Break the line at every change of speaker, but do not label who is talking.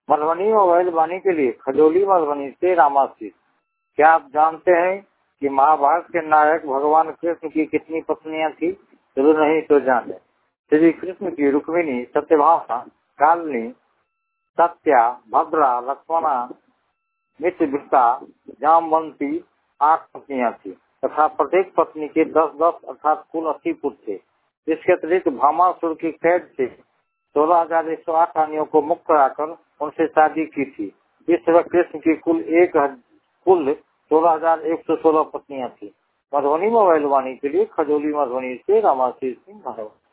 Madhubani mobile वाणी के लिए खजौली मधुबनी से रामाशीष। क्या आप जानते हैं कि महाभारत के नायक भगवान कृष्ण की कितनी पत्नियां थी? चलो नहीं तो जाने। श्री कृष्ण की रुक्मिणी, सत्यभामा, कालनी, सत्या, भद्रा, लक्ष्मणा, मित्रवृत्ता, जामवंती 8 पत्नियां थी तथा प्रत्येक पत्नी के 10-10 अर्थात कुल 80 पुत्र थे। इसके अतिरिक्त भामासुर की कैद से 16,108 रानियों को मुक्त कराकर उनसे शादी की थी। इस तरह कृष्ण की कुल 16,116 पत्नियां थी। मधुबनी मोबाइल वाणी के लिए खजौली मधुबनी से रामाशीष सिंह।